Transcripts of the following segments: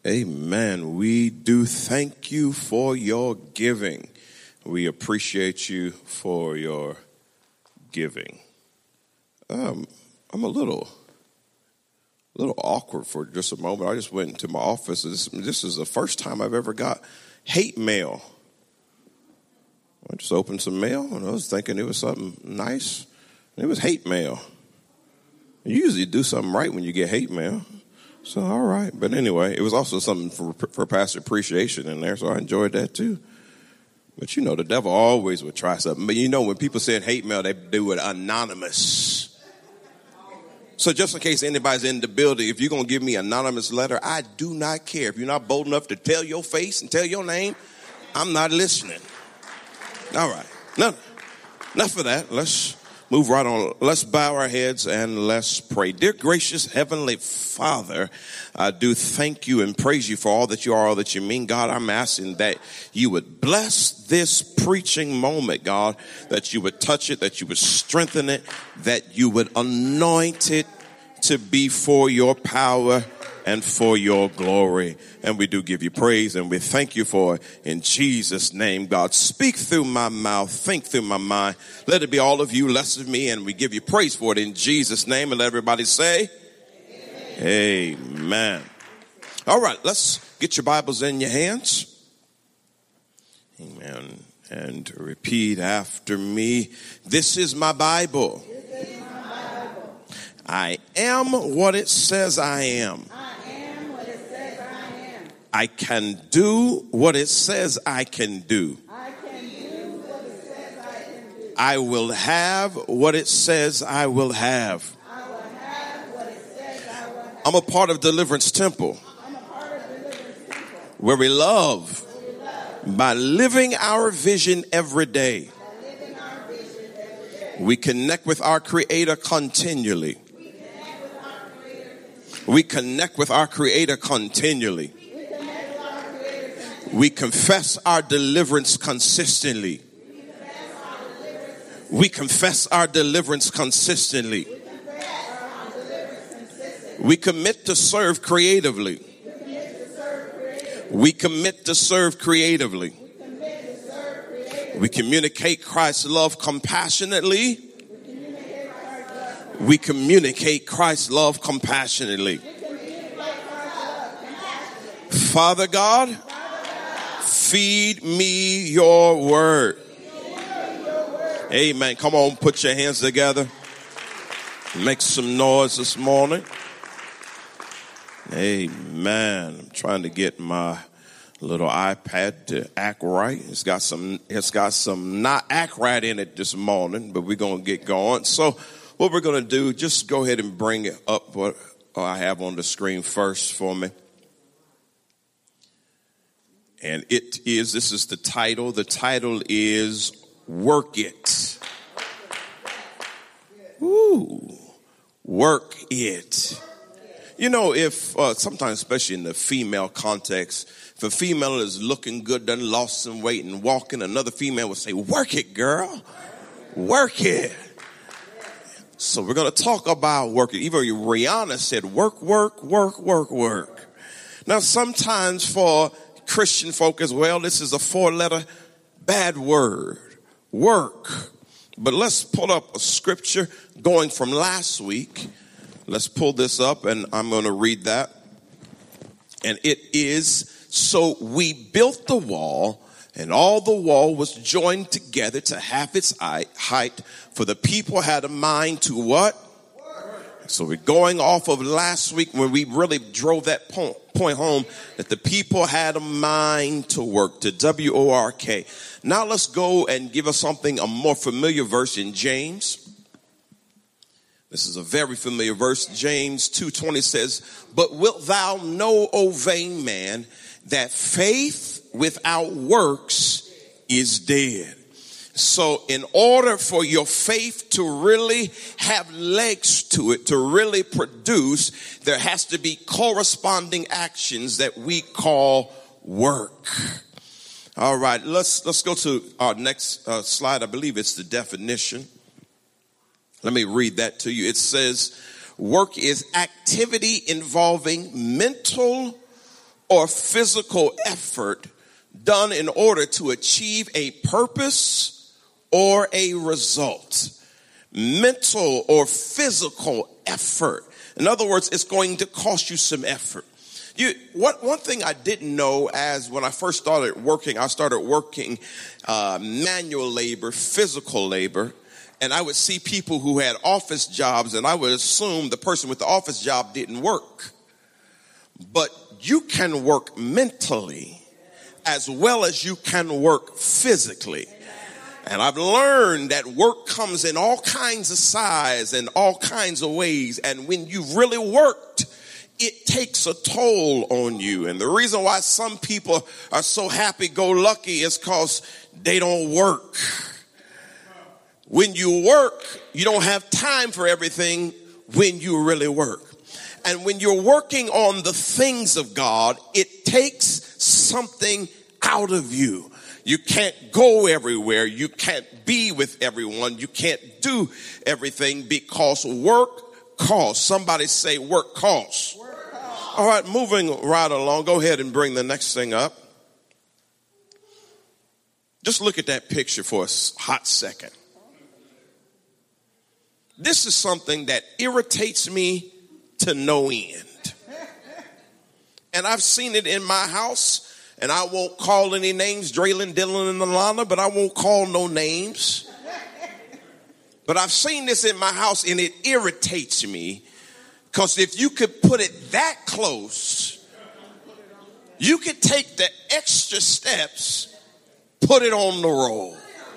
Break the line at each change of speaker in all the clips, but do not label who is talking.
Amen. We do thank you for your giving. We appreciate you for your giving. I'm a little awkward for just a moment. I just went into my office. This is the first time I've ever got hate mail. I just opened some mail and I was thinking it was something nice. And it was hate mail. You usually do something right when you get hate mail. So, all right. But anyway, it was also something for pastor appreciation in there, so I enjoyed that too. But you know, the devil always would try something. But you know, when people send hate mail, they do it anonymous. So just in case anybody's in the building, if you're going to give me an anonymous letter, I do not care. If you're not bold enough to tell your face and tell your name, I'm not listening. All right. Enough of that. Let's move right on. Let's bow our heads and let's pray. Dear gracious Heavenly Father, I do thank you and praise you for all that you are, all that you mean. God, I'm asking that you would bless this preaching moment, God, that you would touch it, that you would strengthen it, that you would anoint it to be for your power and for your glory. And we do give you praise and we thank you for it. In Jesus' name, God, speak through my mouth, think through my mind. Let it be all of you, less of me, and we give you praise for it in Jesus' name. And let everybody say, Amen. All right, let's get your Bibles in your hands. Amen. And repeat after me. This is my Bible. I am what it says I am. I can do what it says I can do. I will have what it says I will have. I'm a part of Deliverance Temple, where we love by living our vision every day. We connect with our Creator continually. We connect with our Creator continually. We confess our deliverance consistently. We confess our deliverance consistently. We commit to serve creatively. We commit to serve creatively. We communicate Christ's love compassionately. We communicate Christ's love compassionately. Father God, feed me your word. Amen. Come on, put your hands together. Make some noise this morning. Amen. I'm trying to get my little iPad to act right. It's got some not act right in it this morning, but we're going to get going. So what we're going to do, just go ahead and bring it up what I have on the screen first for me. And this is the title. The title is Work It. Ooh, work it. You know, if sometimes, especially in the female context, if a female is looking good, done lost some weight and walking, another female will say, work it, girl. Work it. So we're going to talk about work it. Even Rihanna said, work, work, work, work, work. Now, sometimes for Christian folk as well, this is a 4-letter bad word, work. But let's pull up a scripture going from last week. Let's pull this up and I'm going to read that. And it is, so we built the wall, and all the wall was joined together to half its height, for the people had a mind to what? So we're going off of last week when we really drove that point home, that the people had a mind to work, to W-O-R-K. Now let's go and give us a more familiar verse in James. This is a very familiar verse. James 2:20 says, but wilt thou know, O vain man, that faith without works is dead. So in order for your faith to really have legs to it, to really produce, there has to be corresponding actions that we call work. All right, let's go to our next slide. I believe it's the definition. Let me read that to you. It says, work is activity involving mental or physical effort done in order to achieve a purpose or a result. Mental or physical effort. In other words, it's going to cost you some effort. One thing I didn't know as when I first started working, I started working manual labor, physical labor, and I would see people who had office jobs, and I would assume the person with the office job didn't work. But you can work mentally as well as you can work physically. And I've learned that work comes in all kinds of size and all kinds of ways. And when you've really worked, it takes a toll on you. And the reason why some people are so happy-go-lucky is because they don't work. When you work, you don't have time for everything when you really work. And when you're working on the things of God, it takes something out of you. You can't go everywhere. You can't be with everyone. You can't do everything because work costs. Somebody say work costs. All right, moving right along. Go ahead and bring the next thing up. Just look at that picture for a hot second. This is something that irritates me to no end. And I've seen it in my house. And I won't call any names, Draylon, Dylan, and Alana, but I won't call no names. But I've seen this in my house, and it irritates me. Because if you could put it that close, you could take the extra steps, put it on the roll.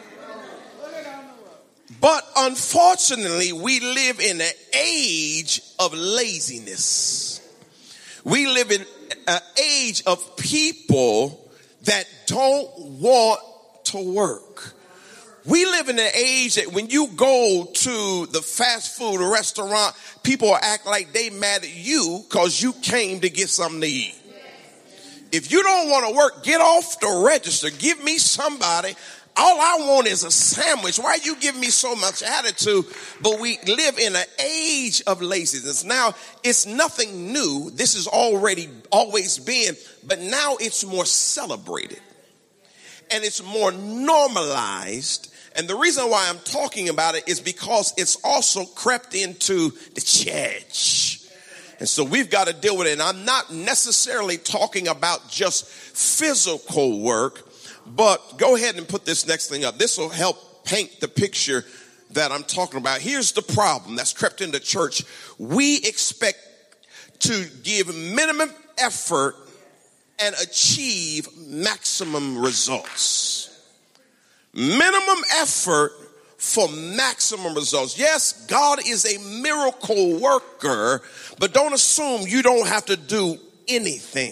But unfortunately, we live in an age of laziness. We live in an age of people that don't want to work. We live in an age that when you go to the fast food restaurant, people act like they mad at you because you came to get something to eat. If you don't want to work, get off the register. Give me somebody. All I want is a sandwich. Why you give me so much attitude? But we live in an age of laziness. Now, it's nothing new. This has always been, but now it's more celebrated. And it's more normalized. And the reason why I'm talking about it is because it's also crept into the church. And so we've got to deal with it. And I'm not necessarily talking about just physical work. But go ahead and put this next thing up. This will help paint the picture that I'm talking about. Here's the problem that's crept into church. We expect to give minimum effort and achieve maximum results. Minimum effort for maximum results. Yes, God is a miracle worker, but don't assume you don't have to do anything.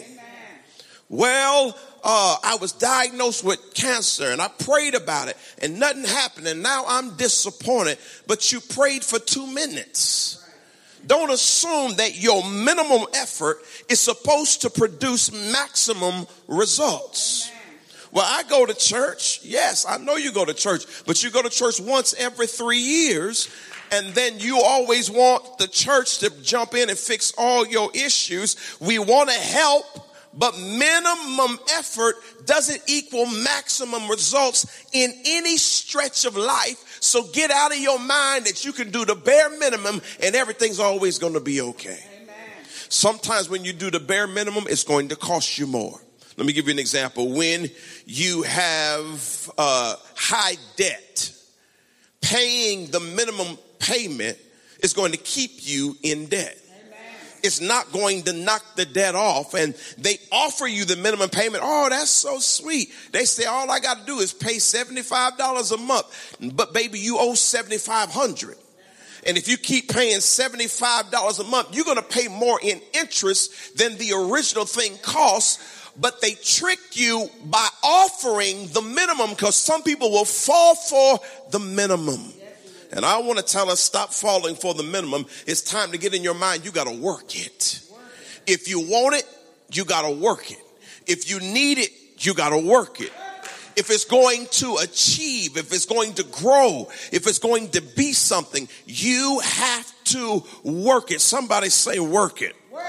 Well, I was diagnosed with cancer and I prayed about it and nothing happened and now I'm disappointed. But you prayed for 2 minutes. Don't assume that your minimum effort is supposed to produce maximum results. Well, I go to church. Yes, I know you go to church, but you go to church once every 3 years. And then you always want the church to jump in and fix all your issues. We want to help. But minimum effort doesn't equal maximum results in any stretch of life. So get out of your mind that you can do the bare minimum and everything's always going to be okay. Amen. Sometimes when you do the bare minimum, it's going to cost you more. Let me give you an example. When you have high debt, paying the minimum payment is going to keep you in debt. It's not going to knock the debt off. And they offer you the minimum payment. Oh, that's so sweet. They say all I got to do is pay $75 a month. But baby, you owe $7,500. And if you keep paying $75 a month, you're going to pay more in interest than the original thing costs. But they trick you by offering the minimum because some people will fall for the minimum. And I want to tell us, stop falling for the minimum. It's time to get in your mind, you got to work it. If you want it, you got to work it. If you need it, you got to work it. If it's going to achieve, if it's going to grow, if it's going to be something, you have to work it. Somebody say work it.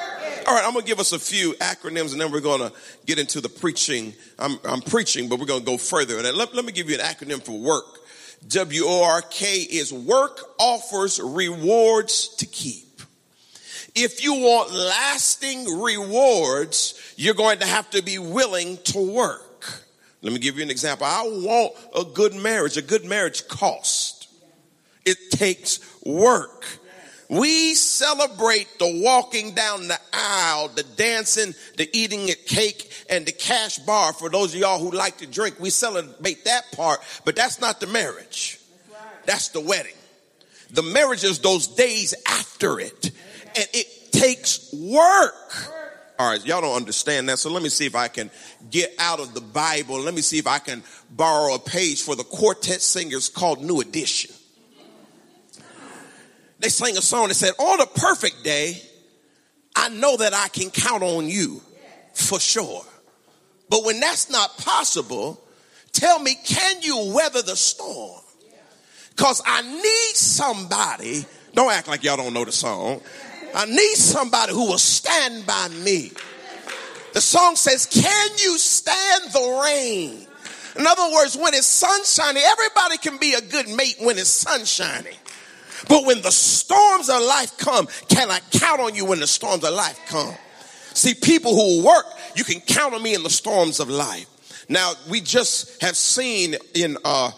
All right, I'm going to give us a few acronyms, and then we're going to get into the preaching. I'm preaching, but we're going to go further. And let me give you an acronym for work. WORK is work offers rewards to keep. If you want lasting rewards, you're going to have to be willing to work. Let me give you an example. I want a good marriage. A good marriage costs. It takes work. We celebrate the walking down the aisle, the dancing, the eating a cake, and the cash bar. For those of y'all who like to drink, we celebrate that part, but that's not the marriage. That's the wedding. The marriage is those days after it, and it takes work. All right, y'all don't understand that, so let me see if I can get out of the Bible. Let me see if I can borrow a page for the quartet singers called New Edition. They sang a song that said, on a perfect day, I know that I can count on you for sure. But when that's not possible, tell me, can you weather the storm? Because I need somebody, don't act like y'all don't know the song. I need somebody who will stand by me. The song says, can you stand the rain? In other words, when it's sunshiny, everybody can be a good mate when it's sunshiny. But when the storms of life come, can I count on you when the storms of life come? See, people who work, you can count on me in the storms of life. Now, we just have seen in our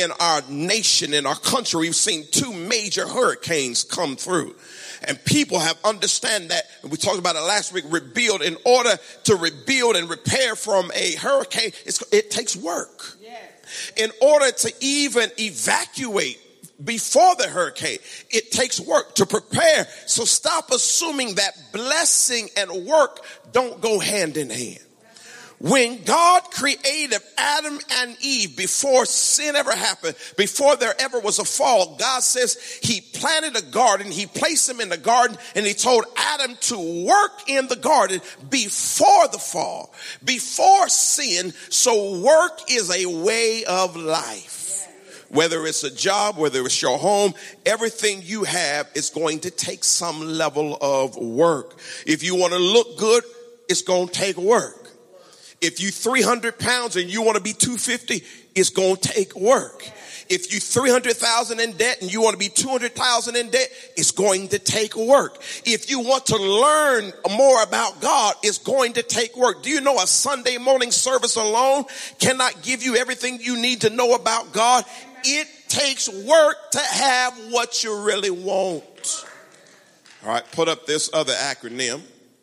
nation, in our country, we've seen two major hurricanes come through. And people have understand that, and we talked about it last week, rebuild. In order to rebuild and repair from a hurricane, it takes work. Yes. In order to even evacuate before the hurricane, it takes work to prepare. So stop assuming that blessing and work don't go hand in hand. When God created Adam and Eve, before sin ever happened, before there ever was a fall, God says he planted a garden, he placed him in the garden, and he told Adam to work in the garden before the fall, before sin. So work is a way of life. Whether it's a job, whether it's your home, everything you have is going to take some level of work. If you want to look good, it's going to take work. If you 300 pounds and you want to be 250, it's going to take work. If you 300,000 in debt and you want to be 200,000 in debt, it's going to take work. If you want to learn more about God, it's going to take work. Do you know a Sunday morning service alone cannot give you everything you need to know about God? It takes work to have what you really want. All right, put up this other acronym.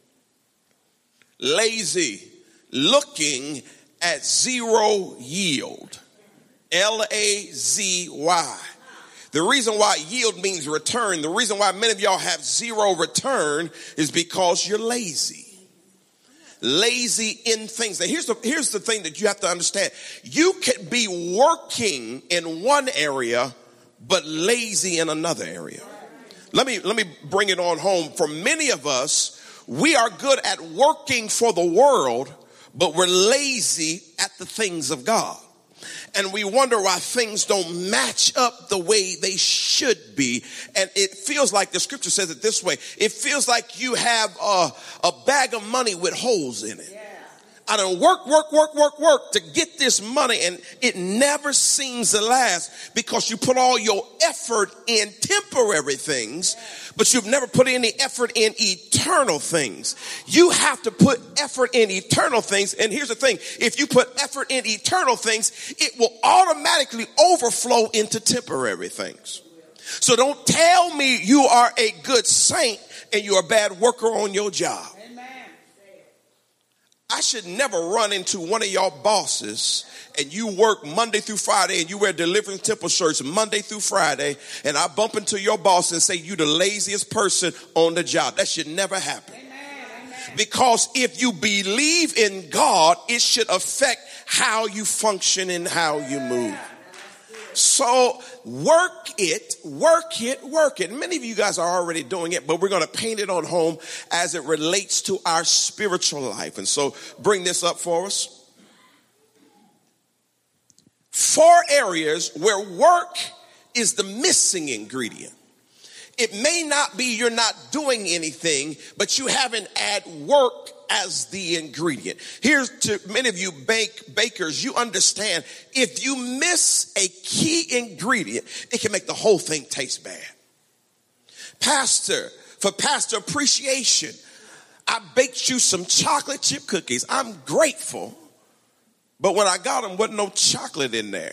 Lazy, looking at zero yield. L-A-Z-Y. The reason why yield means return, the reason why many of y'all have zero return is because you're lazy. Lazy in things. Now here's the thing that you have to understand. You can be working in one area, but lazy in another area. Let me bring it on home. For many of us, we are good at working for the world, but we're lazy at the things of God. And we wonder why things don't match up the way they should be. And it feels like the scripture says it this way. It feels like you have a bag of money with holes in it. I done work to get this money, and it never seems to last because you put all your effort in temporary things, but you've never put any effort in eternal things. You have to put effort in eternal things. And here's the thing. If you put effort in eternal things, it will automatically overflow into temporary things. So don't tell me you are a good saint and you're a bad worker on your job. I should never run into one of y'all bosses and you work Monday through Friday and you wear Deliverance Temple shirts Monday through Friday, and I bump into your boss and say you the laziest person on the job. That should never happen. Amen. Because if you believe in God, it should affect how you function and how you move. So work it. Many of you guys are already doing it, but we're going to paint it on home as it relates to our spiritual life. And so bring this up for us. 4 areas where work is the missing ingredient. It may not be you're not doing anything, but you haven't added work as the ingredient. Here's to many of you bakers, you understand if you miss a key ingredient, it can make the whole thing taste bad. For pastor appreciation, I baked you some chocolate chip cookies. I'm grateful. But when I got them, wasn't no chocolate in there.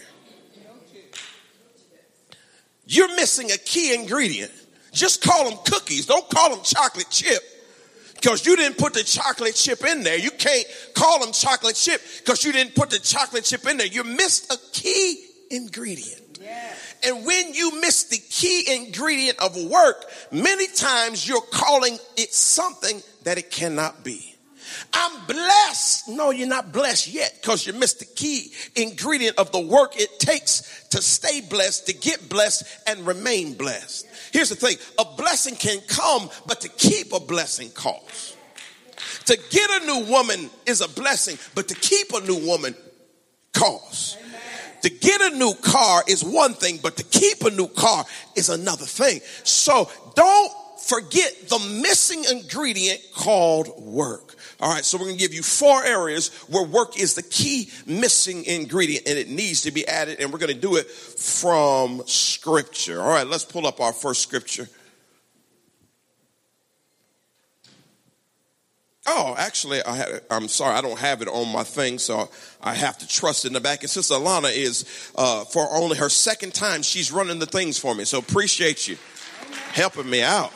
You're missing a key ingredient. Just call them cookies. Don't call them chocolate chip because you didn't put the chocolate chip in there. You can't call them chocolate chip because you didn't put the chocolate chip in there. You missed a key ingredient. Yeah. And when you miss the key ingredient of work, many times you're calling it something that it cannot be. I'm blessed. No, you're not blessed yet because you missed the key ingredient of the work it takes to stay blessed, to get blessed, and remain blessed. Here's the thing. A blessing can come, but to keep a blessing costs. To get a new woman is a blessing, but to keep a new woman costs. To get a new car is one thing, but to keep a new car is another thing. So don't forget the missing ingredient called work. All right, so we're going to give you 4 areas where work is the key missing ingredient and it needs to be added, and we're going to do it from Scripture. All right, let's pull up our first scripture. Oh, actually, I'm sorry, I don't have it on my thing, so I have to trust in the back. And Sister Alana is, for only her second time, she's running the things for me, so appreciate you helping me out.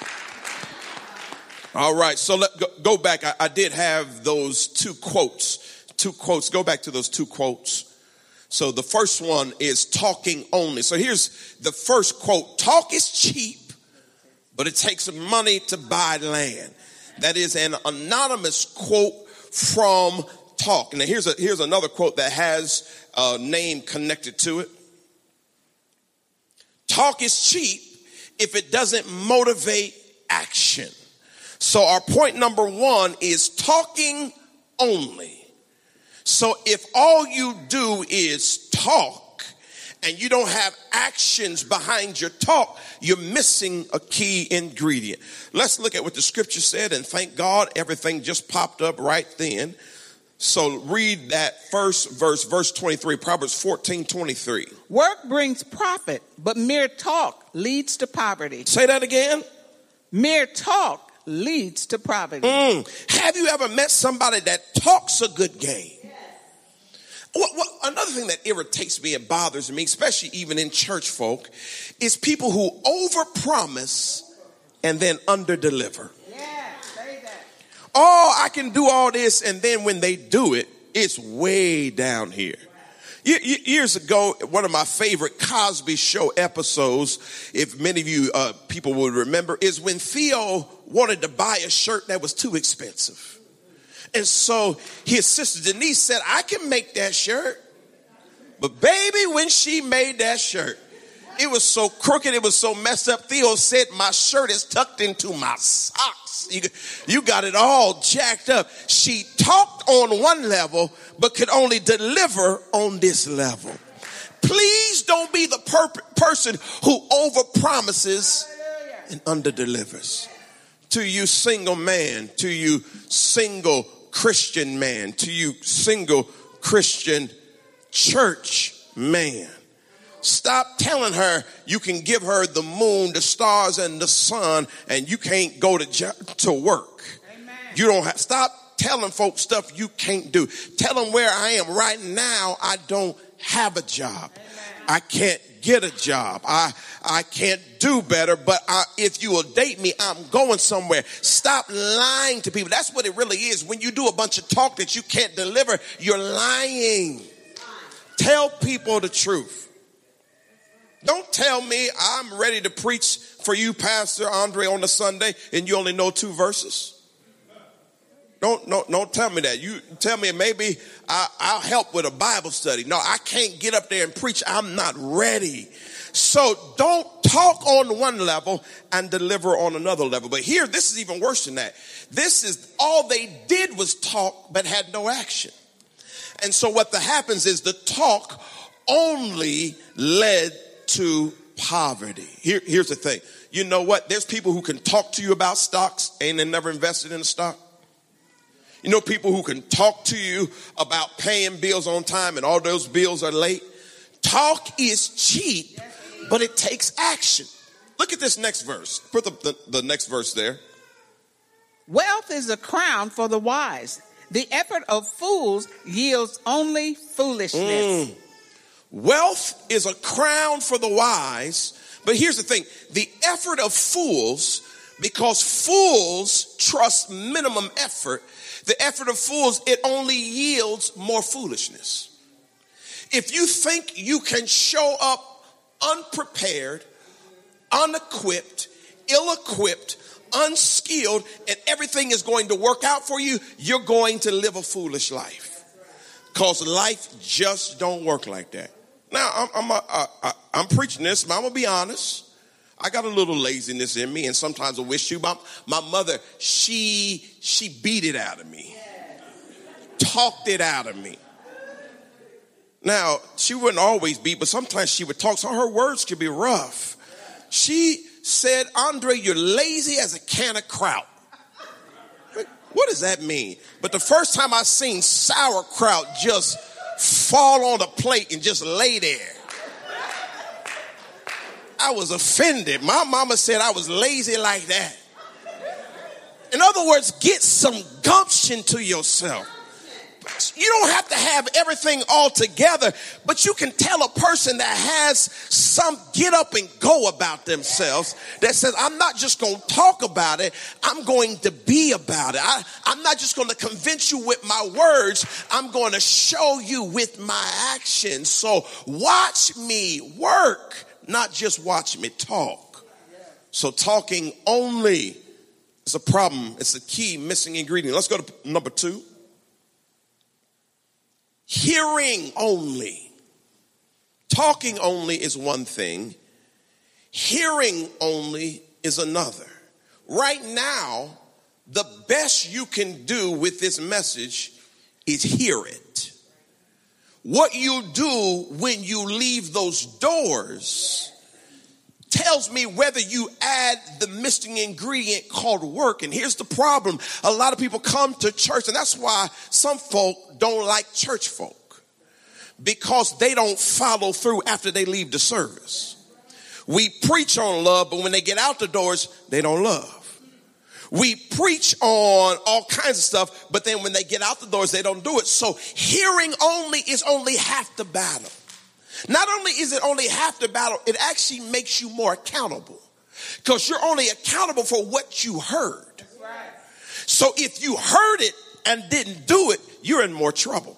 All right, so go back. I did have those two quotes. Go back to those 2 quotes. So the first one is talking only. So here's the first quote. Talk is cheap, but it takes money to buy land. That is an anonymous quote from Talk. Now here's another quote that has a name connected to it. Talk is cheap if it doesn't motivate action. So our point number 1 is talking only. So if all you do is talk and you don't have actions behind your talk, you're missing a key ingredient. Let's look at what the scripture said, and thank God everything just popped up right then. So read that first verse 23, Proverbs 14:23.
Work brings profit, but mere talk leads to poverty.
Say that again.
Mere talk leads to poverty.
Have you ever met somebody that talks a good game? Yes. Another thing that irritates me and bothers me, especially even in church folk, is people who overpromise and then underdeliver.
Yeah, say that.
Oh, I can do all this, and then when they do it, it's way down here. Years ago, one of my favorite Cosby Show episodes, if many of you people would remember, is when Theo wanted to buy a shirt that was too expensive. And so his sister Denise said, I can make that shirt. But baby, when she made that shirt, it was so crooked, it was so messed up. Theo said, my shirt is tucked into my socks. You got it all jacked up. She talked on one level, but could only deliver on this level. Please don't be the person who overpromises and underdelivers. To you single man, to you single Christian man, to you single Christian church man. Stop telling her you can give her the moon, the stars, and the sun, and you can't go to work. Amen. You don't have. Stop telling folks stuff you can't do. Tell them where I am right now. I don't have a job. Amen. I can't get a job. I can't do better, but if you will date me, I'm going somewhere. Stop lying to people. That's what it really is. When you do a bunch of talk that you can't deliver, you're lying. Tell people the truth. Don't tell me I'm ready to preach for you, Pastor Andre, on a Sunday, and you only know 2 verses. Don't tell me that. You tell me maybe I'll help with a Bible study. No, I can't get up there and preach. I'm not ready. So don't talk on one level and deliver on another level. But here, this is even worse than that. This is all they did was talk, but had no action. And so what happens is the talk only led to poverty. Here's the thing. You know what? There's people who can talk to you about stocks and they never invested in a stock. You know people who can talk to you about paying bills on time and all those bills are late. Talk is cheap, but it takes action. Look at this next verse. Put the next verse there.
Wealth is a crown for the wise. The effort of fools yields only foolishness.
Wealth is a crown for the wise. But here's the thing. The effort of fools, because fools trust minimum effort, the effort of fools, it only yields more foolishness. If you think you can show up unprepared, unequipped, ill-equipped, unskilled, and everything is going to work out for you, you're going to live a foolish life. Because life just don't work like that. Now, I'm preaching this, but I'm going to be honest. I got a little laziness in me, and sometimes I wish you. My mother, she beat it out of me. Talked it out of me. Now, she wouldn't always beat, but sometimes she would talk, so her words could be rough. She said, Andre, you're lazy as a can of kraut. What does that mean? But the first time I seen sauerkraut just fall on the plate and just lay there, I was offended. My mama said I was lazy like that. In other words, get some gumption to yourself. You don't have to have everything all together, but you can tell a person that has some get up and go about themselves that says, I'm not just going to talk about it, I'm going to be about it. I'm not just going to convince you with my words, I'm going to show you with my actions. So watch me work, not just watch me talk. So talking only is a problem. It's a key missing ingredient. Let's go to number 2. Hearing only. Talking only is one thing. Hearing only is another. Right now, the best you can do with this message is hear it. What you do when you leave those doors tells me whether you add the missing ingredient called work. And here's the problem. A lot of people come to church, and that's why some folk don't like church folk, because they don't follow through after they leave the service. We preach on love, but when they get out the doors, they don't love. We preach on all kinds of stuff, but then when they get out the doors, they don't do it. So hearing only is only half the battle. Not only is it only half the battle, it actually makes you more accountable, because you're only accountable for what you heard. Right. So if you heard it and didn't do it, you're in more trouble.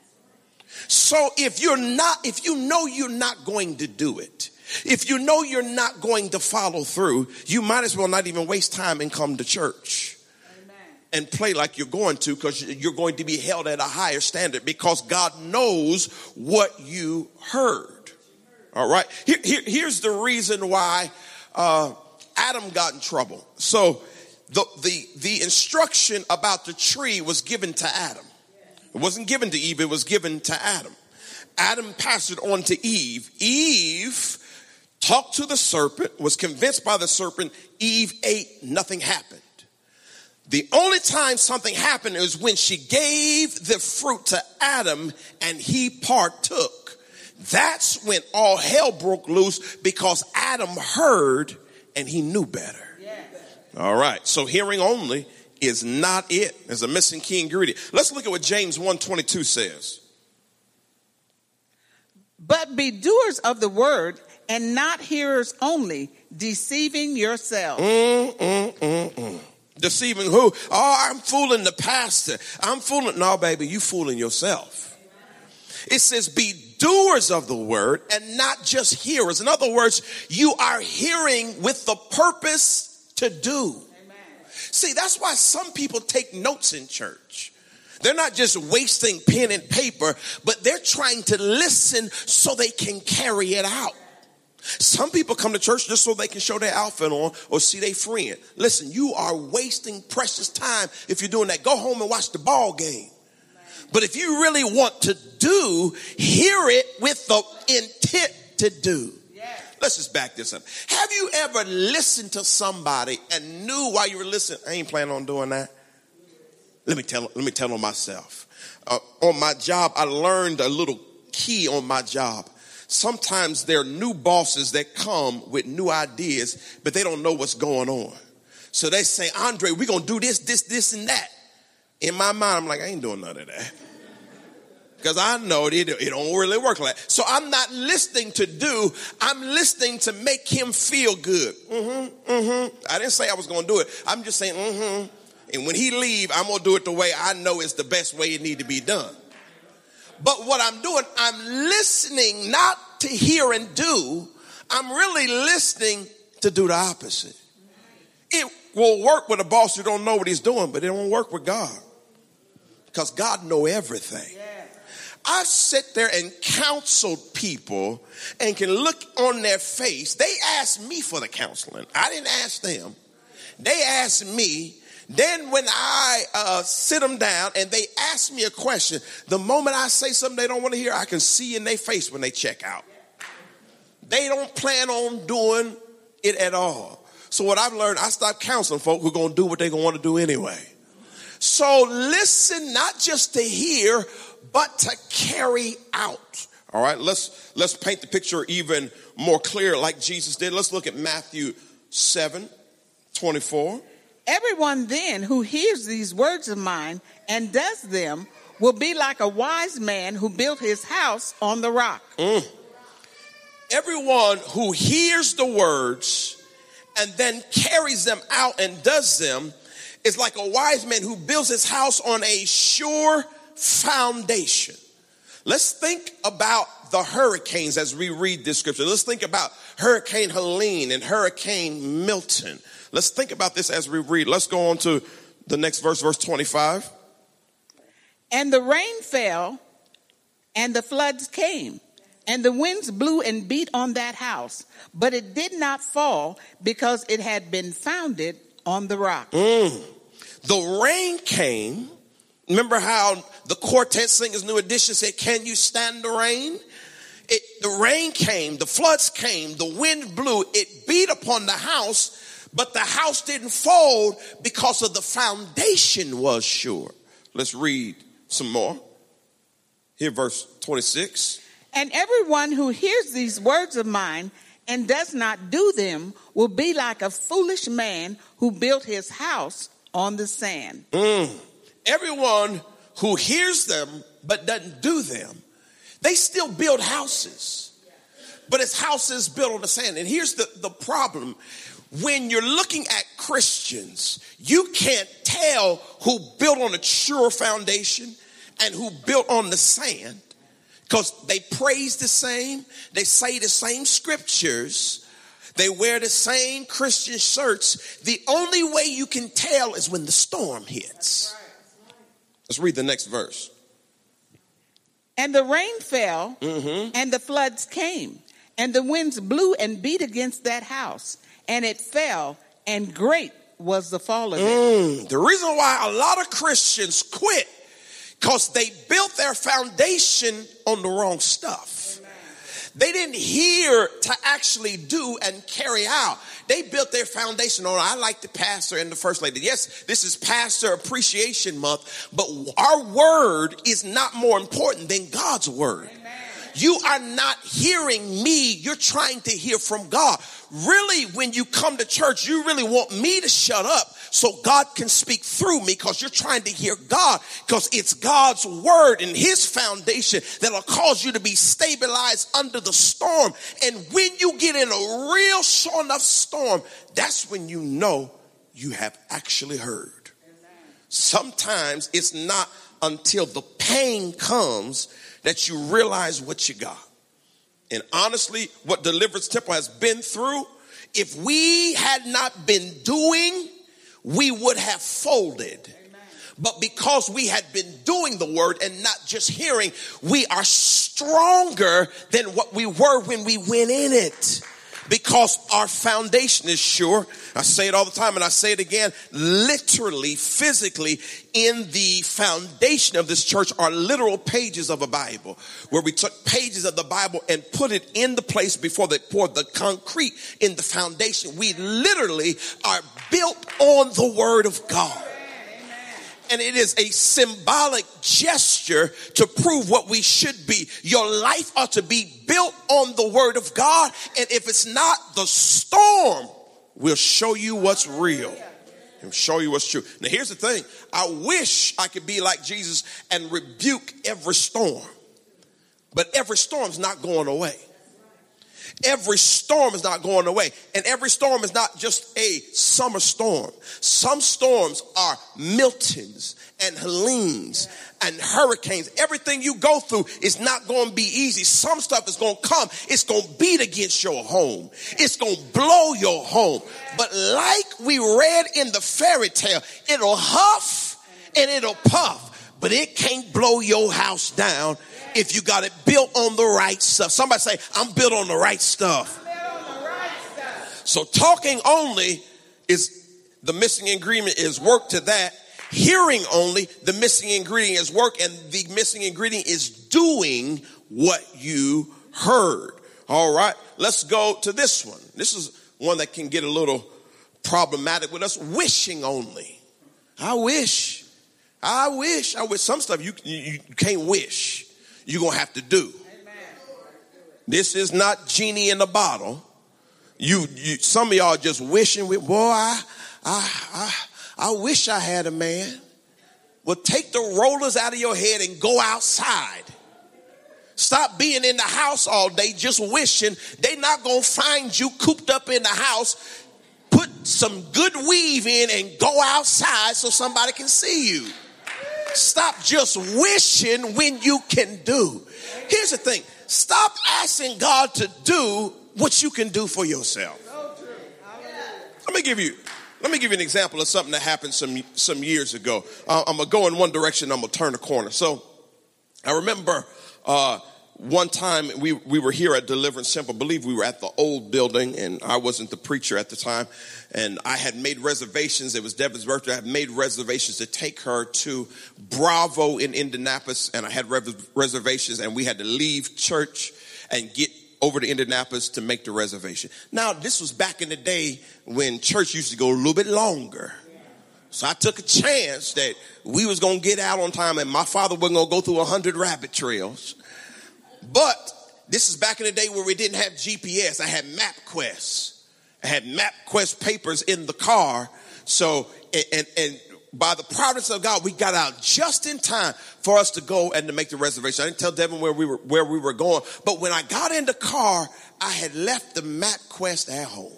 So if you know you're not going to do it, if you know you're not going to follow through, you might as well not even waste time and come to church. And play like you're going to, because you're going to be held at a higher standard, because God knows what you heard. All right. Here's the reason why Adam got in trouble. So the instruction about the tree was given to Adam. It wasn't given to Eve. It was given to Adam. Adam passed it on to Eve. Eve talked to the serpent, was convinced by the serpent. Eve ate, nothing happened. The only time something happened is when she gave the fruit to Adam and he partook. That's when all hell broke loose, because Adam heard and he knew better. Yes. All right. So hearing only is not it. There's a missing key ingredient. Let's look at what James 1:22 says.
But be doers of the word and not hearers only, deceiving yourselves.
Deceiving who? Oh, I'm fooling the pastor. I'm fooling. No, baby, you fooling yourself. It says be doers of the word and not just hearers. In other words, you are hearing with the purpose to do. Amen. See, that's why some people take notes in church. They're not just wasting pen and paper, but they're trying to listen so they can carry it out. Some people come to church just so they can show their outfit on or see their friend. Listen, you are wasting precious time if you're doing that. Go home and watch the ball game. But if you really want to do, hear it with the intent to do. Let's just back this up. Have you ever listened to somebody and knew while you were listening, I ain't planning on doing that? Let me tell on myself. On my job, I learned a little key on my job. Sometimes there are new bosses that come with new ideas, but they don't know what's going on. So they say, Andre, we're going to do this, and that. In my mind, I'm like, I ain't doing none of that. Because I know it don't really work like that. So I'm not listening to do. I'm listening to make him feel good. I didn't say I was going to do it. I'm just saying, And when he leave, I'm going to do it the way I know is the best way it need to be done. But what I'm doing, I'm listening not to hear and do. I'm really listening to do the opposite. It will work with a boss who don't know what he's doing, but it won't work with God. Because God knows everything. I sit there and counsel people and can look on their face. They ask me for the counseling. I didn't ask them. They asked me. Then when I sit them down and they ask me a question, the moment I say something they don't want to hear, I can see in their face when they check out. They don't plan on doing it at all. So what I've learned, I stopped counseling folk who are going to do what they're going to want to do anyway. So listen, not just to hear, but to carry out. All right, let's paint the picture even more clear like Jesus did. Let's look at Matthew 7:24.
Everyone then who hears these words of mine and does them will be like a wise man who built his house on the rock.
Everyone who hears the words and then carries them out and does them is like a wise man who builds his house on a sure foundation. Let's think about the hurricanes as we read this scripture. Let's think about Hurricane Helene and Hurricane Milton. Let's think about this as we read. Let's go on to the next verse 25.
And the rain fell, and the floods came, and the winds blew and beat on that house, but it did not fall because it had been founded on the rock.
The rain came. Remember how the Quartet Singers New Edition said, can you stand the rain? The rain came, the floods came, the wind blew, it beat upon the house, but the house didn't fall because of the foundation was sure. Let's read some more. Here, verse 26.
And everyone who hears these words of mine and does not do them will be like a foolish man who built his house on the sand.
Everyone who hears them but doesn't do them, they still build houses. But it's houses built on the sand. And here's the problem. When you're looking at Christians, you can't tell who built on a sure foundation and who built on the sand because they praise the same, they say the same scriptures, they wear the same Christian shirts. The only way you can tell is when the storm hits. Let's read the next verse.
And the rain fell, and the floods came, and the winds blew and beat against that house, and it fell, and great was the fall of it.
The reason why a lot of Christians quit, because they built their foundation on the wrong stuff. They didn't hear to actually do and carry out. They built their foundation on, I like the pastor and the first lady. Yes, this is Pastor Appreciation Month, but our word is not more important than God's word. You are not hearing me. You're trying to hear from God. Really, when you come to church, you really want me to shut up so God can speak through me because you're trying to hear God, because it's God's word and his foundation that'll cause you to be stabilized under the storm. And when you get in a real sure enough storm, that's when you know you have actually heard. Sometimes it's not until the pain comes that you realize what you got. And honestly, what Deliverance Temple has been through, if we had not been doing, we would have folded. Amen. But because we had been doing the word and not just hearing, we are stronger than what we were when we went in it. Because our foundation is sure. I say it all the time and I say it again, literally, physically, in the foundation of this church are literal pages of a Bible, where we took pages of the Bible and put it in the place before they poured the concrete in the foundation. We literally are built on the Word of God. And it is a symbolic gesture to prove what we should be. Your life ought to be built on the Word of God. And if it's not, the storm will show you what's real and show you what's true. Now, here's the thing. I wish I could be like Jesus and rebuke every storm. But every storm's not going away. Every storm is not going away. And every storm is not just a summer storm. Some storms are Miltons and Helenes and hurricanes. Everything you go through is not going to be easy. Some stuff is going to come. It's going to beat against your home. It's going to blow your home. But like we read in the fairy tale, it'll huff and it'll puff, but it can't blow your house down if you got it built on the right stuff. Somebody say, I'm built on the right stuff. So talking only is the missing ingredient is work to that. Hearing only, the missing ingredient is work, and the missing ingredient is doing what you heard. All right, let's go to this one. This is one that can get a little problematic with us. Wishing only. I wish. Some stuff you can't wish. You're going to have to do. Amen. This is not genie in a bottle. You some of y'all just wishing with, boy, I wish I had a man. Well, take the rollers out of your head and go outside. Stop being in the house all day just wishing. They're not going to find you cooped up in the house. Put some good weave in and go outside so somebody can see you. Stop just wishing when you can do. Here's the thing. Stop asking God to do what you can do for yourself. Let me give you an example of something that happened some years ago. I'm going to go in one direction. I'm going to turn a corner. So I remember one time we were here at Deliverance Temple. I believe we were at the old building, and I wasn't the preacher at the time. And I had made reservations. It was Devin's birthday. I had made reservations to take her to Bravo in Indianapolis. And I had reservations, and we had to leave church and get over to Indianapolis to make the reservation. Now, this was back in the day when church used to go a little bit longer. So I took a chance that we was going to get out on time, and my father wasn't going to go through 100 rabbit trails. But this is back in the day where we didn't have GPS. I had MapQuest. I had MapQuest papers in the car. So, and by the providence of God, we got out just in time for us to go and to make the reservation. I didn't tell Devin where we were going. But when I got in the car, I had left the MapQuest at home.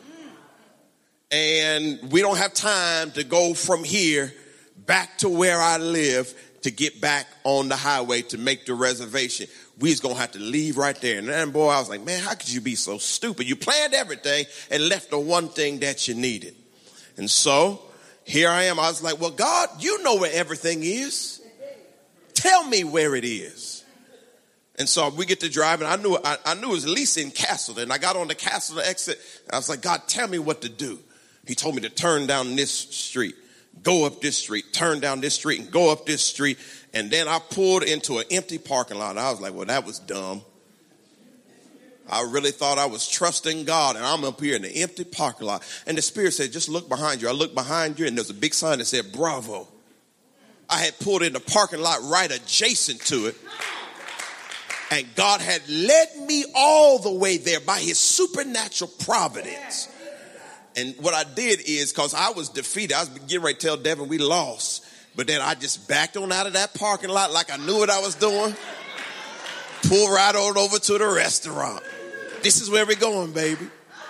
And we don't have time to go from here back to where I live to get back on the highway to make the reservation. We was going to have to leave right there. And then, boy, I was like, man, how could you be so stupid? You planned everything and left the one thing that you needed. And so here I am. I was like, well, God, you know where everything is. Tell me where it is. And so we get to drive, and I knew it was at least in Castleton. I got on the Castleton exit. I was like, God, tell me what to do. He told me to turn down this street, go up this street, turn down this street, and go up this street. And then I pulled into an empty parking lot. I was like, well, that was dumb. I really thought I was trusting God, and I'm up here in the empty parking lot. And the Spirit said, just look behind you. I looked behind you, and there's a big sign that said, Bravo. I had pulled in the parking lot right adjacent to it. And God had led me all the way there by his supernatural providence. And what I did is, because I was defeated, I was getting ready to tell Devin we lost. But then I just backed on out of that parking lot like I knew what I was doing. Pulled right on over to the restaurant. This is where we're going, baby.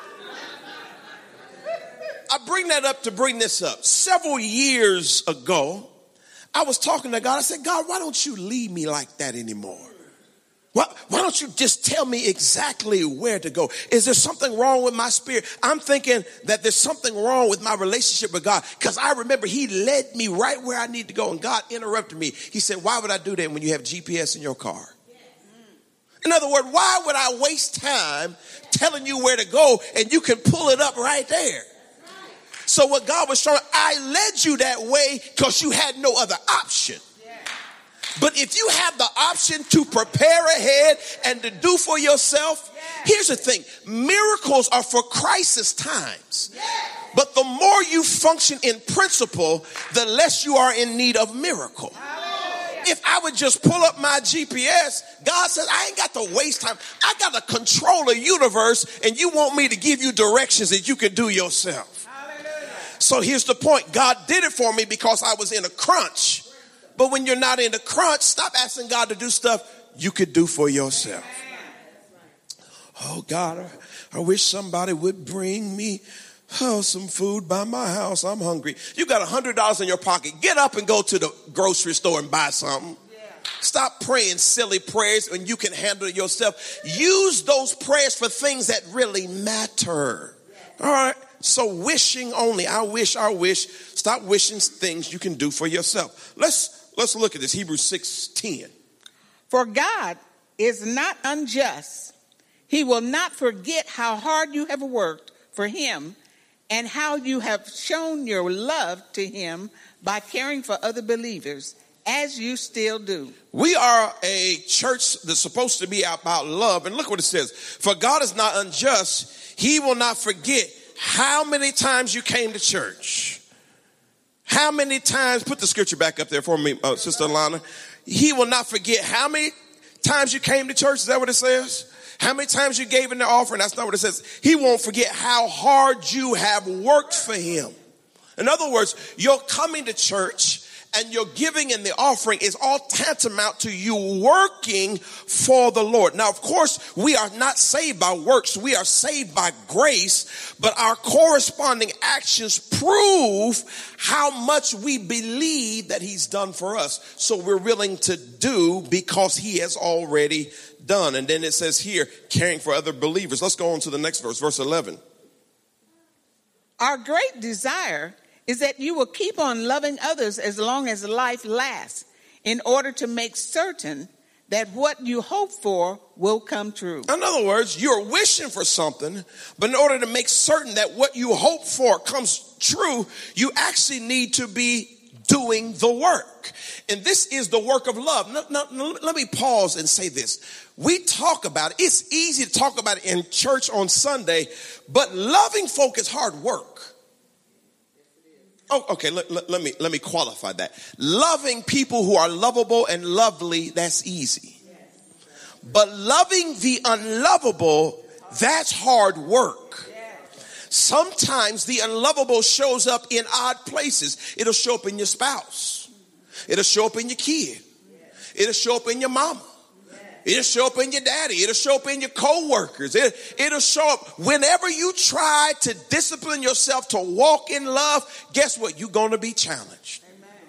I bring that up to bring this up. Several years ago, I was talking to God. I said, God, why don't you lead me like that anymore? Why don't you just tell me exactly where to go? Is there something wrong with my spirit? I'm thinking that there's something wrong with my relationship with God, because I remember he led me right where I need to go, and God interrupted me. He said, why would I do that when you have GPS in your car? In other words, why would I waste time telling you where to go, and you can pull it up right there. So what God was showing, I led you that way because you had no other option. But if you have the option to prepare ahead and to do for yourself, here's the thing. Miracles are for crisis times. But the more you function in principle, the less you are in need of miracle. If I would just pull up my GPS, God says, I ain't got to waste time. I got to control a universe, and you want me to give you directions that you can do yourself. So here's the point. God did it for me because I was in a crunch. But when you're not in a crunch, stop asking God to do stuff you could do for yourself. Oh, God, I wish somebody would bring me some food by my house. I'm hungry. You got $100 in your pocket. Get up and go to the grocery store and buy something. Stop praying silly prayers when you can handle it yourself. Use those prayers for things that really matter. All right. So wishing only. I wish. Stop wishing things you can do for yourself. Let's look at this. Hebrews 6:10.
For God is not unjust. He will not forget how hard you have worked for him and how you have shown your love to him by caring for other believers, as you still do.
We are a church that's supposed to be about love. And look what it says. For God is not unjust. He will not forget how many times you came to church. How many times, put the scripture back up there for me, Sister Alana. He will not forget how many times you came to church. Is that what it says? How many times you gave in the offering? That's not what it says. He won't forget how hard you have worked for him. In other words, your coming to church and your giving in the offering is all tantamount to you working for the Lord. Now, of course, we are not saved by works. We are saved by grace, but our corresponding actions prove how much we believe that he's done for us. So we're willing to do because he has already done. And then it says here, caring for other believers. Let's go on to the next verse, verse 11.
Our great desire is that you will keep on loving others as long as life lasts, in order to make certain that what you hope for will come true.
In other words, you're wishing for something, but in order to make certain that what you hope for comes true, you actually need to be doing the work. And this is the work of love. Now, let me pause and say this. We talk about it. It's easy to talk about it in church on Sunday, but loving folk is hard work. Oh, okay. Let me qualify that. Loving people who are lovable and lovely, that's easy. But loving the unlovable, that's hard work. Sometimes the unlovable shows up in odd places. It'll show up in your spouse. It'll show up in your kid. It'll show up in your mama. It'll show up in your daddy. It'll show up in your co-workers. It'll show up whenever you try to discipline yourself to walk in love. Guess what? You're going to be challenged.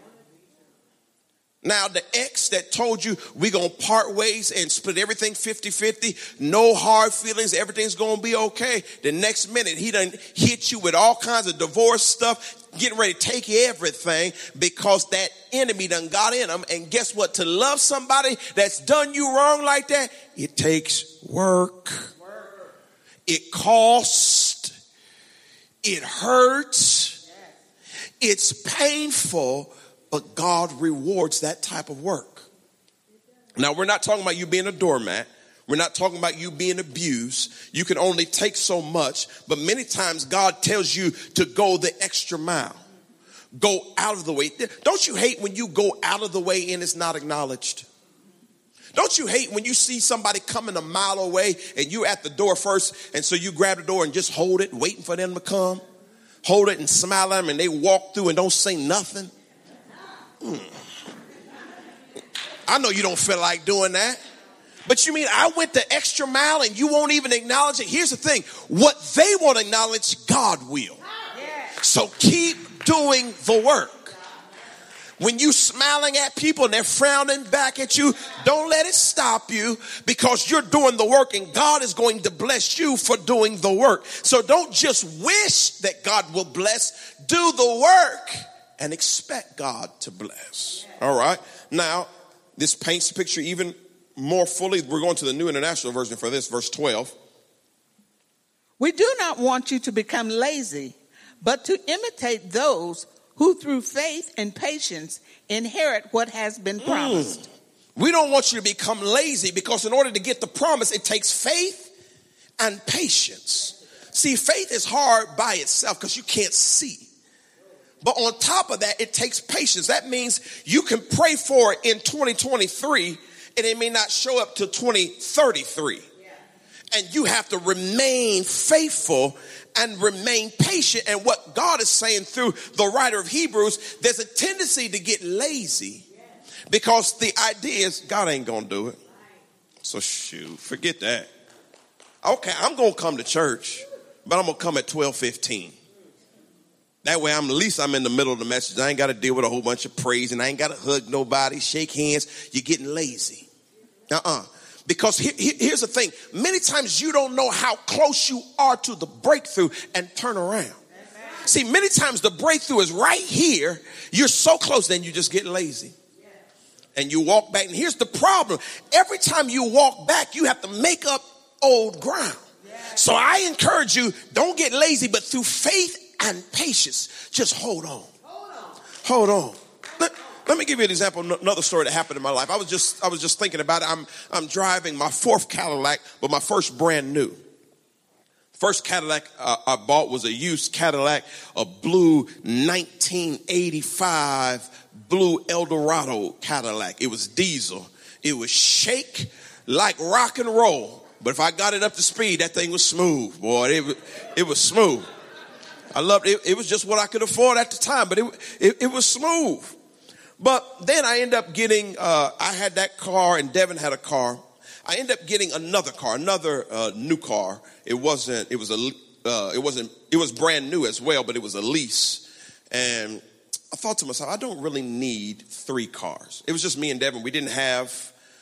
Now, the ex that told you we're going to part ways and split everything 50-50, no hard feelings, everything's going to be okay. The next minute, he done hit you with all kinds of divorce stuff, getting ready to take everything because that enemy done got in them. And guess what? To love somebody that's done you wrong like that, it takes work. It costs. It hurts. It's painful. But God rewards that type of work. Now, we're not talking about you being a doormat. We're not talking about you being abused. You can only take so much. But many times God tells you to go the extra mile. Go out of the way. Don't you hate when you go out of the way and it's not acknowledged? Don't you hate when you see somebody coming a mile away and you're at the door first, and so you grab the door and just hold it, waiting for them to come? Hold it and smile at them, and they walk through and don't say nothing? I know you don't feel like doing that. But you mean I went the extra mile and you won't even acknowledge it? Here's the thing. What they won't acknowledge, God will. So keep doing the work. When you smiling at people and they're frowning back at you, don't let it stop you, because you're doing the work and God is going to bless you for doing the work. So don't just wish that God will bless. Do the work and expect God to bless. All right. Now, this paints the picture even more fully. We're going to the New International Version for this, verse 12.
We do not want you to become lazy, but to imitate those who through faith and patience inherit what has been promised.
We don't want you to become lazy, because in order to get the promise, it takes faith and patience. See, faith is hard by itself because you can't see. But on top of that, it takes patience. That means you can pray for it in 2023 and it may not show up till 2033. And you have to remain faithful and remain patient. And what God is saying through the writer of Hebrews, there's a tendency to get lazy because the idea is God ain't going to do it. So shoot, forget that. Okay, I'm going to come to church, but I'm going to come at 12:15. That way at least I'm in the middle of the message. I ain't got to deal with a whole bunch of praise and I ain't got to hug nobody, shake hands. You're getting lazy. Because here's the thing. Many times you don't know how close you are to the breakthrough and turn around. See, many times the breakthrough is right here. You're so close, then you just get lazy. And you walk back. And here's the problem. Every time you walk back, you have to make up old ground. So I encourage you, don't get lazy, but through faith and patience, just hold on. Hold on. Let me give you an example, another story that happened in my life. I was just thinking about it. I'm driving my fourth Cadillac, but my first brand new. First Cadillac I bought was a used Cadillac, a blue 1985 blue Eldorado Cadillac. It was diesel. It was shake like rock and roll. But if I got it up to speed, that thing was smooth, boy. It was smooth. I loved it. It was just what I could afford at the time, but it was smooth. But then I ended up getting, I had that car and Devin had a car. I ended up getting another car, another new car. It was brand new as well, but it was a lease. And I thought to myself, I don't really need 3 cars. It was just me and Devin. We didn't have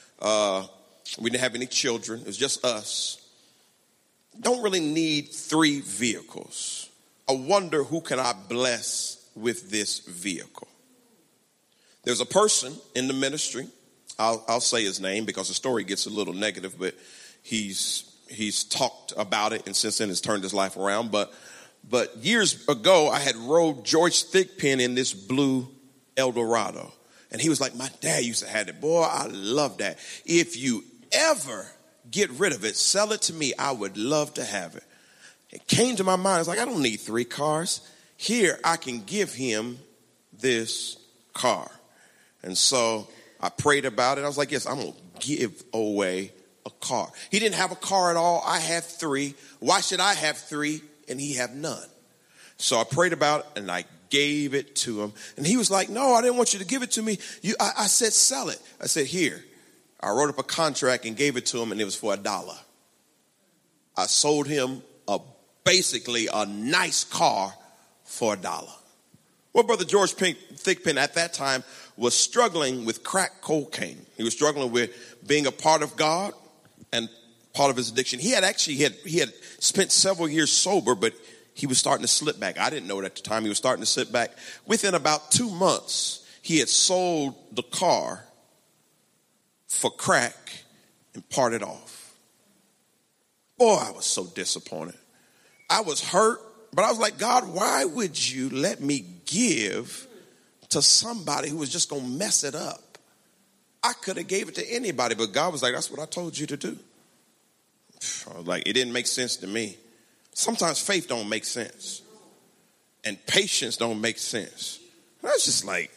any children. It was just us. Don't really need 3 vehicles. I wonder who can I bless with this vehicle. There's a person in the ministry. I'll say his name because the story gets a little negative, but he's talked about it and since then has turned his life around. But years ago, I had rode George Thigpen in this blue Eldorado. And he was like, my dad used to have it. Boy, I love that. If you ever get rid of it, sell it to me. I would love to have it. It came to my mind. I was like, I don't need 3 cars. Here, I can give him this car. And so I prayed about it. I was like, yes, I'm going to give away a car. He didn't have a car at all. I had 3. Why should I have 3 and he have none? So I prayed about it and I gave it to him. And he was like, no, I didn't want you to give it to me. I said, sell it. I said, here. I wrote up a contract and gave it to him and it was for $1. I sold him basically a nice car for $1. Well, Brother George Thigpen at that time was struggling with crack cocaine. He was struggling with being a part of God and part of his addiction. He had spent several years sober, but he was starting to slip back. I didn't know it at the time. He was starting to slip back. Within about 2 months, he had sold the car for crack and parted off. Boy, I was so disappointed. I was hurt, but I was like, God, why would you let me give to somebody who was just going to mess it up? I could have gave it to anybody, but God was like, that's what I told you to do. I was like, it didn't make sense to me. Sometimes faith don't make sense. And patience don't make sense. I was like,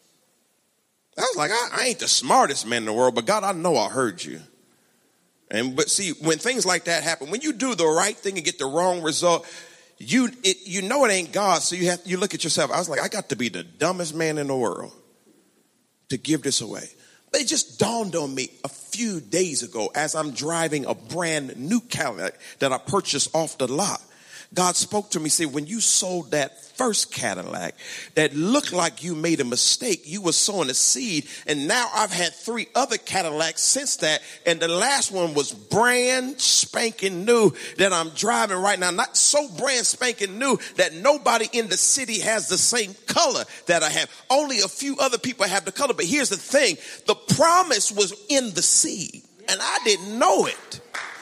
I ain't the smartest man in the world, but God, I know I heard you. But see, when things like that happen, when you do the right thing and get the wrong result, you know it ain't God, so you look at yourself. I was like, I got to be the dumbest man in the world to give this away. But it just dawned on me a few days ago as I'm driving a brand new Cadillac that I purchased off the lot. God spoke to me, said, when you sold that first Cadillac that looked like you made a mistake, you were sowing a seed, and now I've had 3 other Cadillacs since that, and the last one was brand spanking new that I'm driving right now. Not so brand spanking new that nobody in the city has the same color that I have. Only a few other people have the color, but here's the thing. The promise was in the seed, and I didn't know it.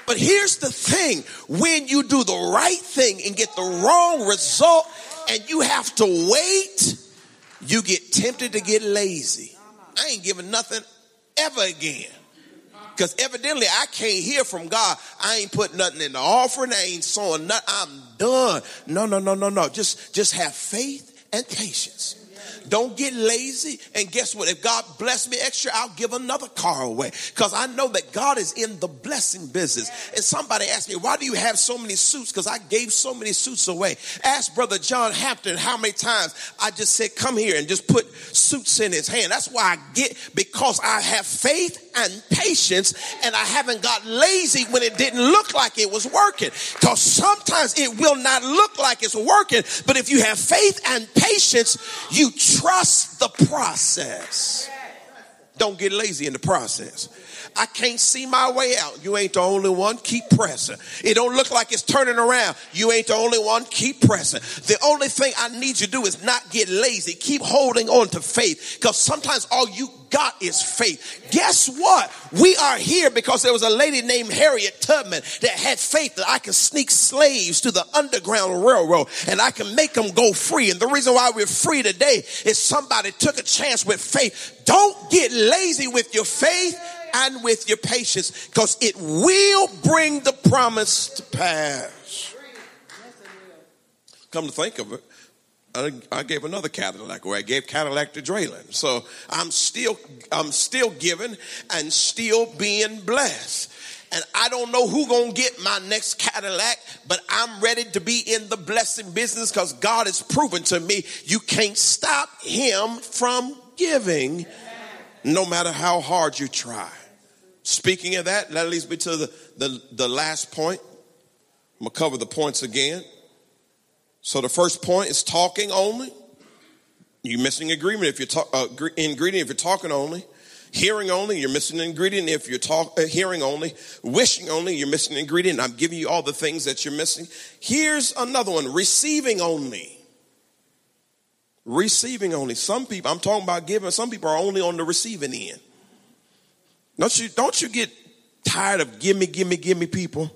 But here's the thing. When you do the right thing and get the wrong result and you have to wait, you get tempted to get lazy. I ain't giving nothing ever again. Because evidently I can't hear from God. I ain't put nothing in the offering. I ain't sowing nothing. I'm done. No. Just have faith and patience. Don't get lazy. And guess what? If God bless me extra, I'll give another car away. Because I know that God is in the blessing business. And somebody asked me, why do you have so many suits? Because I gave so many suits away. Ask Brother John Hampton how many times I just said, come here and just put suits in his hand. That's why because I have faith and patience, and I haven't got lazy when it didn't look like it was working. Because sometimes it will not look like it's working, but if you have faith and patience, you trust the process. Don't get lazy in the process. I can't see my way out. You ain't the only one. Keep pressing. It don't look like it's turning around. You ain't the only one. Keep pressing. The only thing I need you to do is not get lazy. Keep holding on to faith, because sometimes all you got is faith. Guess what? We are here because there was a lady named Harriet Tubman that had faith that I can sneak slaves to the Underground Railroad and I can make them go free. And the reason why we're free today is somebody took a chance with faith. Don't get lazy with your faith and with your patience, because it will bring the promise to pass. Come to think of it, I gave another Cadillac away. I gave Cadillac to Draylen. So I'm still giving and still being blessed. And I don't know who gonna get my next Cadillac, but I'm ready to be in the blessing business, because God has proven to me you can't stop him from giving, no matter how hard you try. Speaking of that leads me to the last point. I'm going to cover the points again. So the first point is talking only. You're missing ingredient if you're talking only. Hearing only, you're missing an ingredient if you're hearing only. Wishing only, you're missing an ingredient. I'm giving you all the things that you're missing. Here's another one, receiving only. Receiving only. Some people, I'm talking about giving, some people are only on the receiving end. Don't you get tired of give me people?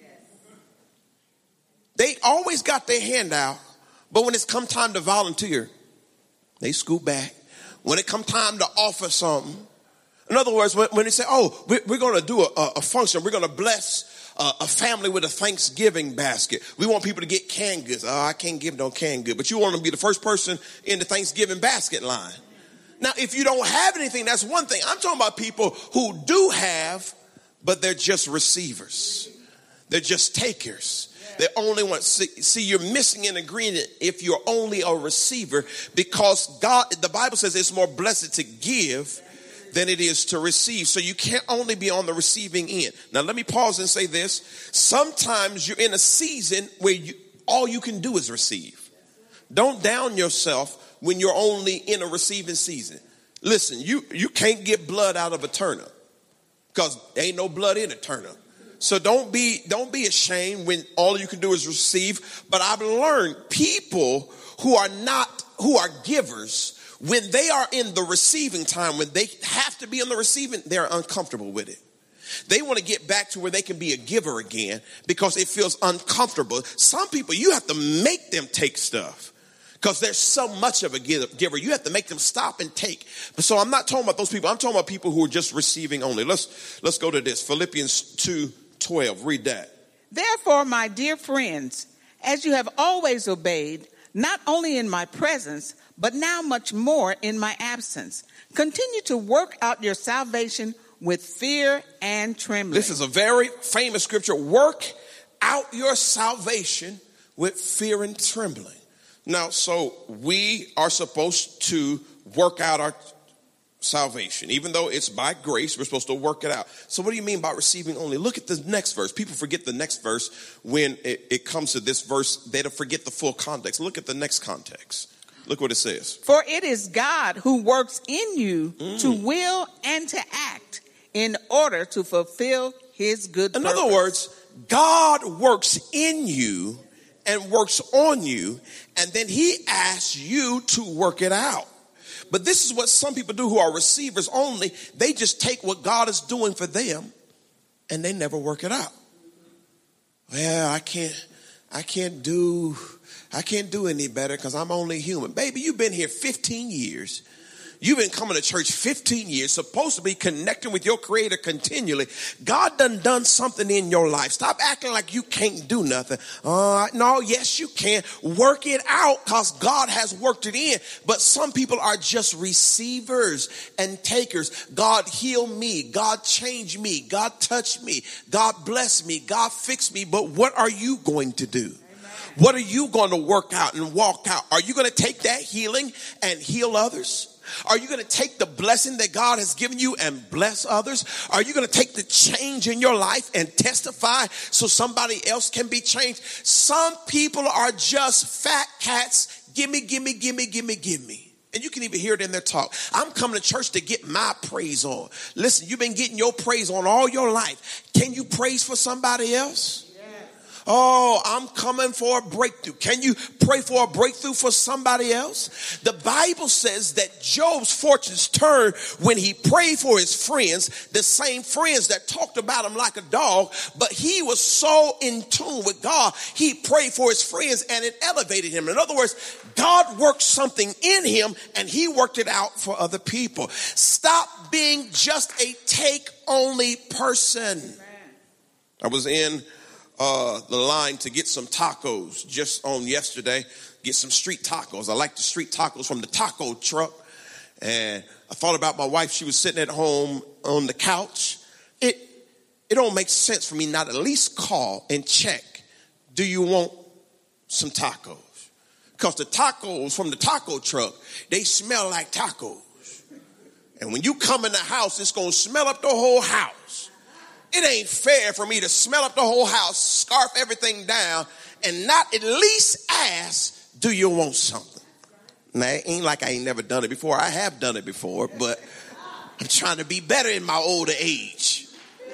They always got their hand out, but when it's come time to volunteer, they scoot back. When it come time to offer something, in other words, when they say, oh, we're going to do a function, we're going to bless a family with a Thanksgiving basket. We want people to get canned goods. Oh, I can't give no canned goods, but you want to be the first person in the Thanksgiving basket line. Now, if you don't have anything, that's one thing. I'm talking about people who do have, but they're just receivers. They're just takers. They only want, see, you're missing an ingredient if you're only a receiver, because God, the Bible says it's more blessed to give than it is to receive. So you can't only be on the receiving end. Now, let me pause and say this. Sometimes you're in a season where all you can do is receive. Don't down yourself when you're only in a receiving season. Listen, you can't get blood out of a turnip, because there ain't no blood in a turnip. So don't be ashamed when all you can do is receive. But I've learned people who are givers, when they are in the receiving time, when they have to be in the receiving, they're uncomfortable with it. They want to get back to where they can be a giver again, because it feels uncomfortable. Some people, you have to make them take stuff, because there's so much of a giver. You have to make them stop and take. So I'm not talking about those people. I'm talking about people who are just receiving only. Let's go to this. Philippians 2:12. Read that.
Therefore, my dear friends, as you have always obeyed, not only in my presence, but now much more in my absence, continue to work out your salvation with fear and trembling.
This is a very famous scripture. Work out your salvation with fear and trembling. Now, so we are supposed to work out our salvation. Even though it's by grace, we're supposed to work it out. So what do you mean by receiving only? Look at the next verse. People forget the next verse when it comes to this verse. They don't forget the full context. Look at the next context. Look what it says.
For it is God who works in you to will and to act in order to fulfill his good purpose.
In other words, God works in you and works on you, and then he asks you to work it out. But this is what some people do who are receivers only. They just take what God is doing for them and they never work it out. well, I can't do any better because I'm only human. Baby, you've been here 15 years. You've been coming to church 15 years, supposed to be connecting with your Creator continually. God done something in your life. Stop acting like you can't do nothing. No, yes, you can. Work it out because God has worked it in. But some people are just receivers and takers. God heal me. God change me. God touch me. God bless me. God fix me. But what are you going to do? What are you going to work out and walk out? Are you going to take that healing and heal others? Are you going to take the blessing that God has given you and bless others? Are you going to take the change in your life and testify so somebody else can be changed? Some people are just fat cats. Gimme, gimme, gimme, gimme, gimme. And you can even hear it in their talk. I'm coming to church to get my praise on. Listen, you've been getting your praise on all your life. Can you praise for somebody else? Oh, I'm coming for a breakthrough. Can you pray for a breakthrough for somebody else? The Bible says that Job's fortunes turned when he prayed for his friends, the same friends that talked about him like a dog, but he was so in tune with God, he prayed for his friends and it elevated him. In other words, God worked something in him and he worked it out for other people. Stop being just a take-only person. I was in the line to get some tacos just on yesterday, get some street tacos. I like the street tacos from the taco truck. And I thought about my wife. She was sitting at home on the couch. It don't make sense for me not at least call and check. Do you want some tacos? Because the tacos from the taco truck, they smell like tacos. And when you come in the house, it's going to smell up the whole house. It ain't fair for me to smell up the whole house, scarf everything down, and not at least ask, do you want something? Now, it ain't like I ain't never done it before. I have done it before, but I'm trying to be better in my older age.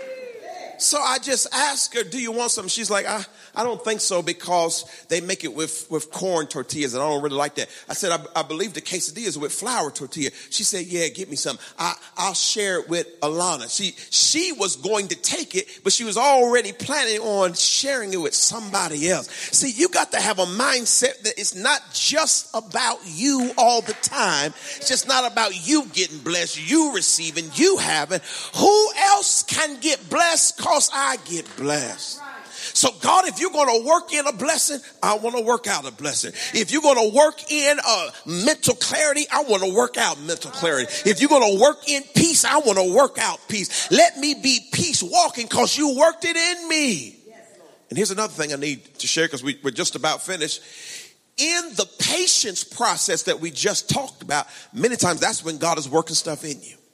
So I just asked her, do you want something? She's like, I don't think so because they make it with corn tortillas and I don't really like that. I said, I believe the quesadilla is with flour tortilla. She said, yeah, get me some. I'll share it with Alana. She was going to take it, but she was already planning on sharing it with somebody else. See, you got to have a mindset that it's not just about you all the time. It's just not about you getting blessed, you receiving, you having. Who else can get blessed? Because I get blessed. So God, if you're going to work in a blessing, I want to work out a blessing. If you're going to work in mental clarity, I want to work out mental clarity. If you're going to work in peace, I want to work out peace. Let me be peace walking because you worked it in me. And here's another thing I need to share because we're just about finished. In the patience process that we just talked about, many times that's when God is working stuff in you.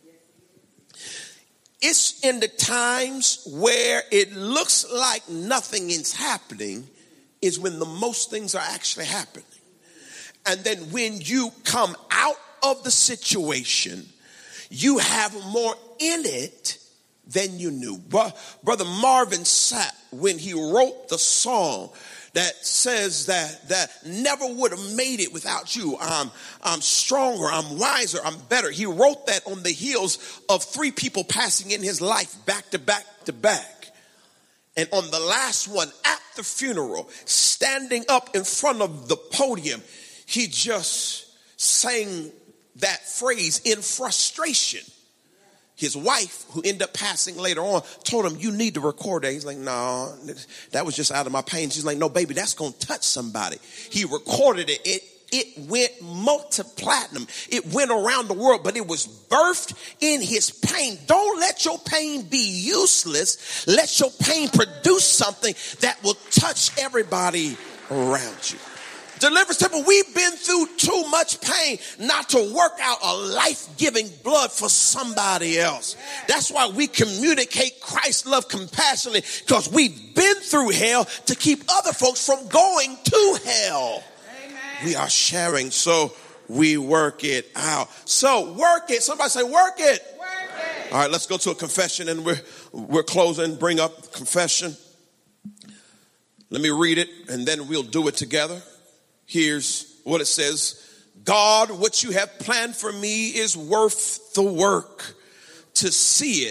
It's in the times where it looks like nothing is happening is when the most things are actually happening. And then when you come out of the situation, you have more in it than you knew. Brother Marvin Sapp, when he wrote the song that says that never would have made it without you. I'm stronger, I'm wiser, I'm better. He wrote that on the heels of 3 people passing in his life back to back to back. And on the last one at the funeral, standing up in front of the podium, he just sang that phrase in frustration. His wife, who ended up passing later on, told him, you need to record that. He's like, no, that was just out of my pain. She's like, no, baby, that's going to touch somebody. He recorded it. It went multi-platinum. It went around the world, but it was birthed in his pain. Don't let your pain be useless. Let your pain produce something that will touch everybody around you. Deliverance Temple, we've been through too much pain not to work out a life-giving blood for somebody else. That's why we communicate Christ's love compassionately, because we've been through hell to keep other folks from going to hell. Amen. We are sharing, so we work it out. So work it. Somebody say work it. Work it. All right, let's go to a confession, and we're closing. Bring up confession. Let me read it, and then we'll do it together. Here's what it says. God, what you have planned for me is worth the work. To see it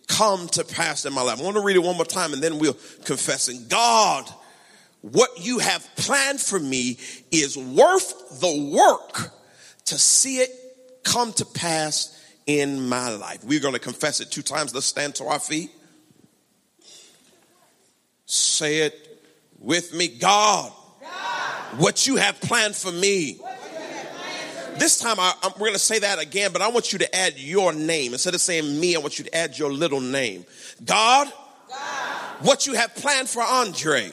come to pass in my life. I want to read it one more time and then we'll confess it. God, what you have planned for me is worth the work to see it come to pass in my life. We're going to confess it 2 times. Let's stand to our feet. Say it with me. God, what you have planned for me. This time we're going to say that again, but I want you to add your name. Instead of saying me, I want you to add your little name. God, what you have planned for Andre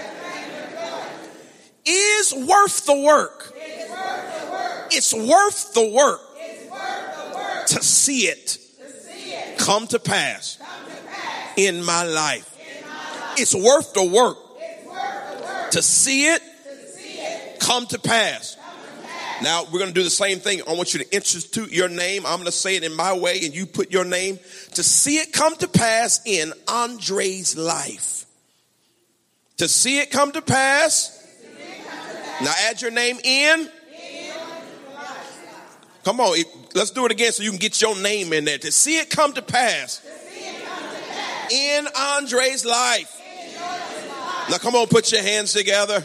is worth the work. It's worth the work to see it come to pass in my life. It's worth the work to see it come to pass. Now, we're going to do the same thing. I want you to institute your name. I'm going to say it in my way, and you put your name to see it come to pass in Andre's life. To see it come to pass. Now, add your name in. Come on, let's do it again so you can get your name in there. To see it come to pass in Andre's life. Now, come on, put your hands together.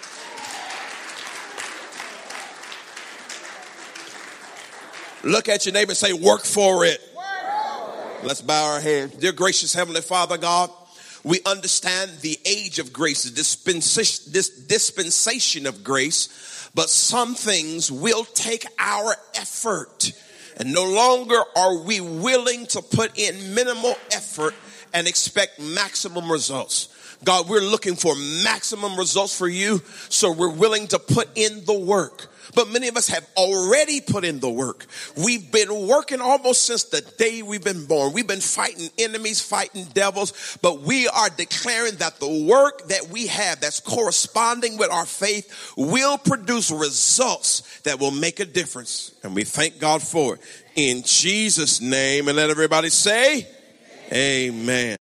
Look at your neighbor and say, work for it. Let's bow our heads. Dear gracious Heavenly Father God, we understand the age of grace, this dispensation of grace, but some things will take our effort. And no longer are we willing to put in minimal effort and expect maximum results. God, we're looking for maximum results for you, so we're willing to put in the work. But many of us have already put in the work. We've been working almost since the day we've been born. We've been fighting enemies, fighting devils, but we are declaring that the work that we have that's corresponding with our faith will produce results that will make a difference. And we thank God for it. In Jesus' name, and let everybody say, amen.